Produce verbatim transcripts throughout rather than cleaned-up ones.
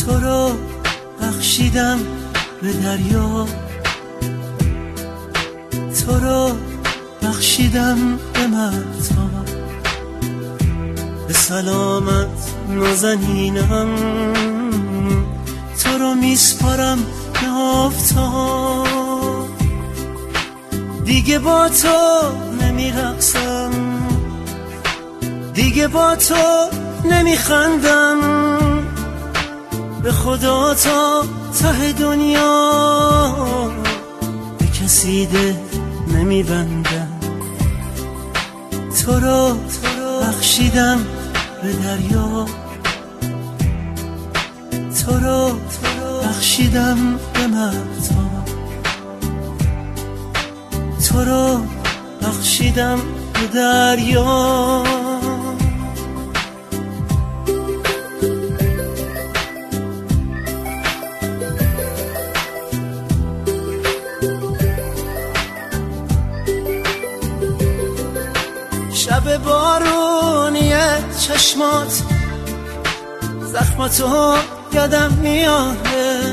تو رو بخشیدم به دریا، تو رو بخشیدم به مهتاب، به سلامت نازنینم تو رو میسپارم به آفتاب. دیگه با تو نمیرقصم، دیگه با تو نمیخندم، به خدا تا ته دنیا به کسی ده نمیبندم. تو رو بخشیدم به دریا، تو رو بخشیدم به مهتاب، تو رو بخشیدم به دریا. شب بارونی چشمات، زخماتو یادم میاره،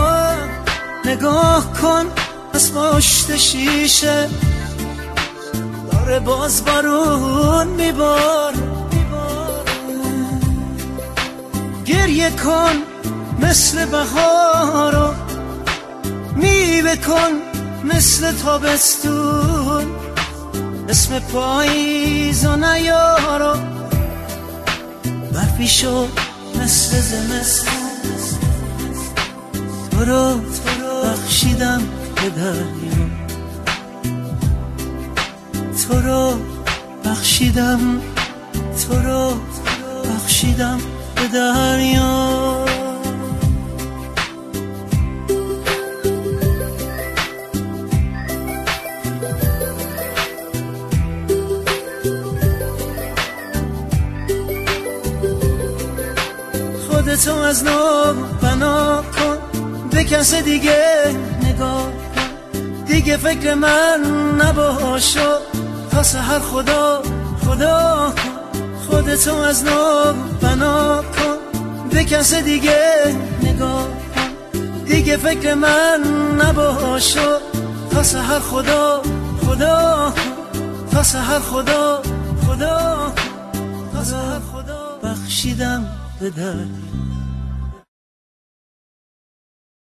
نگاه کن از پشت شیشه داره باز بارون میبار. گریه کن مثل بهارو، میوه کن مثل تابستون، اسم پاییزو نیارو، برفی شد مثل زمستون. تو رو بخشیدم به دریا، تو رو بخشیدم، تو رو بخشیدم به دریا. خودتو از نو بنا کن، به کس دیگه نگاه کن، دیگه فکر من نباشو تا سحر خدا خدا کن. خودتو از نو بنا کن، به کس دیگه نگاه کن، دیگه فکر من نباشو تا سحر خدا خدا کن، تا سحر خدا خدا کن، تا سحر خدا بخشیدم به دریا.